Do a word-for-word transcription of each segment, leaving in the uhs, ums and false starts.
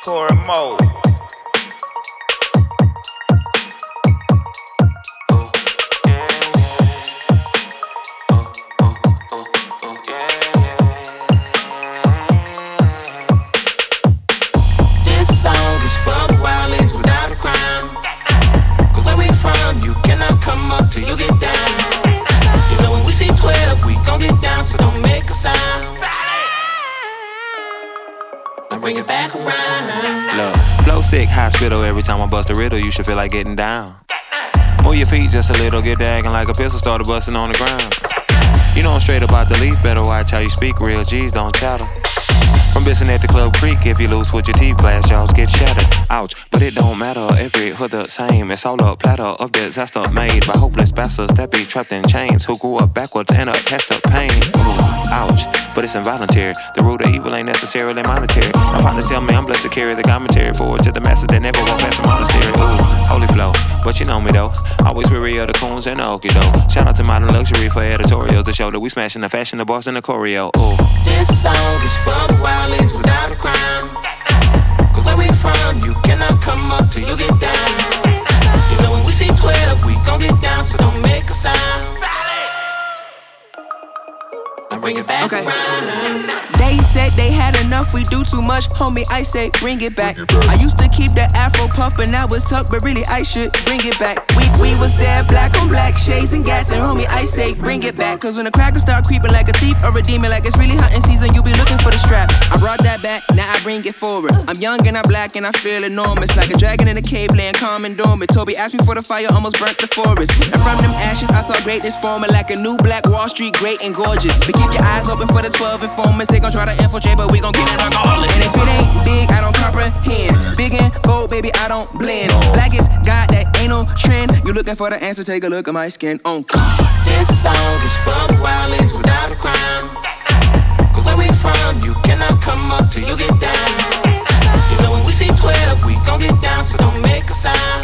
Pour more. Till you get down. You know when we see twelve, we gon' get down, so don't make a sound. Now bring it back around. Look, flow sick, hospital. Every time I bust a riddle, you should feel like getting down. Move your feet just a little, get dagging like a pistol started busting on the ground. You know I'm straight about the leaf, better watch how you speak. Real G's don't chatter. From Bisson at the Club Creek, if you lose with your teeth, glass jaws get shattered. Ouch, but it don't matter, every hood the same. It's all a platter of disaster made by hopeless bastards that be trapped in chains, who grew up backwards and up past the pain. Ooh, ouch, but it's involuntary. The root of evil ain't necessarily monetary. My partners tell me I'm blessed to carry the commentary forward to the masses that never walk past the monastery. Ooh, holy flow, but you know me though. Always weary of the coons and the okie doke. Shout out to Modern Luxury for editorials to show that we smashing the fashion, the boss, and the choreo. Ooh. This song is for the wildlings without a crown. Cause where we from, you cannot come up till you get down. You know when we see twelve, we gon' get down, so don't make a sound. Now bring it back okay. around. They said they had enough, we do too much, homie, I say bring it back. I used to keep the afro puff, but now it's tucked, but really I should bring it back. We we was there, black on black, shades and gas, and homie, I say bring it back. Cause when the crackers start creeping like a thief or a demon, like it's really hunting season, you be looking for the strap. I brought that back, now I bring it forward. I'm young and I'm black and I feel enormous, like a dragon in a cave laying calm and dormant. Toby asked me for the fire, almost burnt the forest. And from them ashes, I saw greatness forming like a new black Wall Street, great and gorgeous. But keep your eyes open for the twelve informants, they gon' try to infiltrate, but we gon' get it regardless. And if it ain't big, I don't comprehend. Big and bold, baby, I don't blend. Black is God, that ain't no trend. You looking for the answer, take a look at my skin on. This song is for the wildlings without a crown. Cause where we from, you cannot come up till you get down. You know when we see twelve, we gon' get down, so don't make a sound.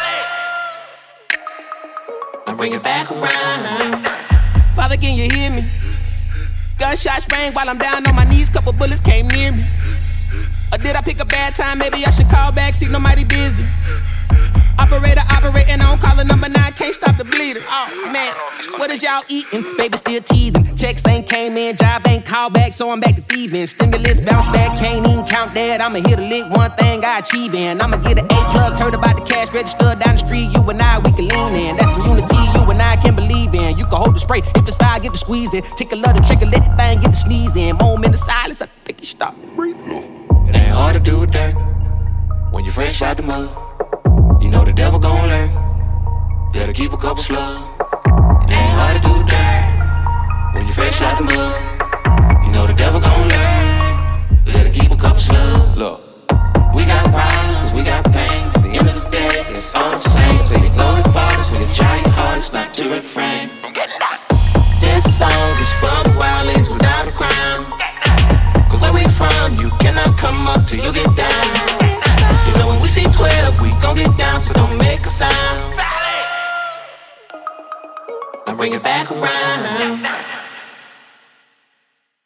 Now bring it back around. Father, can you hear me? Gunshots rang while I'm down on my knees, couple bullets came near me. Or did I pick a bad time? Maybe I should call back, see nobody busy. Operator operating on caller number nine, can't stop the bleeding. Oh man, what is y'all eating? Baby still teething. Checks ain't came in, job ain't called back, so I'm back to thieving. Stimulus bounce back, can't even count that. I'ma hit a lick, one thing I achieve in. I'ma get an A plus, heard about the cash register down the street. You and I, we can lean in. That's some unity you and I can believe in. You can hold the spray, if it's fire, get the squeeze in. Tickle of the trigger, let the thing get the sneeze in. Moment of silence, I think you stop breathing. It ain't hard to do it there when you're fresh out the mud. You know the devil gon' lurk. Better keep a couple slugs. It ain't hard to do that when you're fresh out the mud. You know the devil gon' lurk. Better keep a couple slugs. Look, we got problems, we got pain. At the end of the day, it's all the same. So you go to fathers when you try your hardest not to refrain. This song is for the wildlings without a crown. Cause where we from, you cannot come up till you get down. You know when we see twelve, we gon' get down, so don't make a sound. Now bring it back around.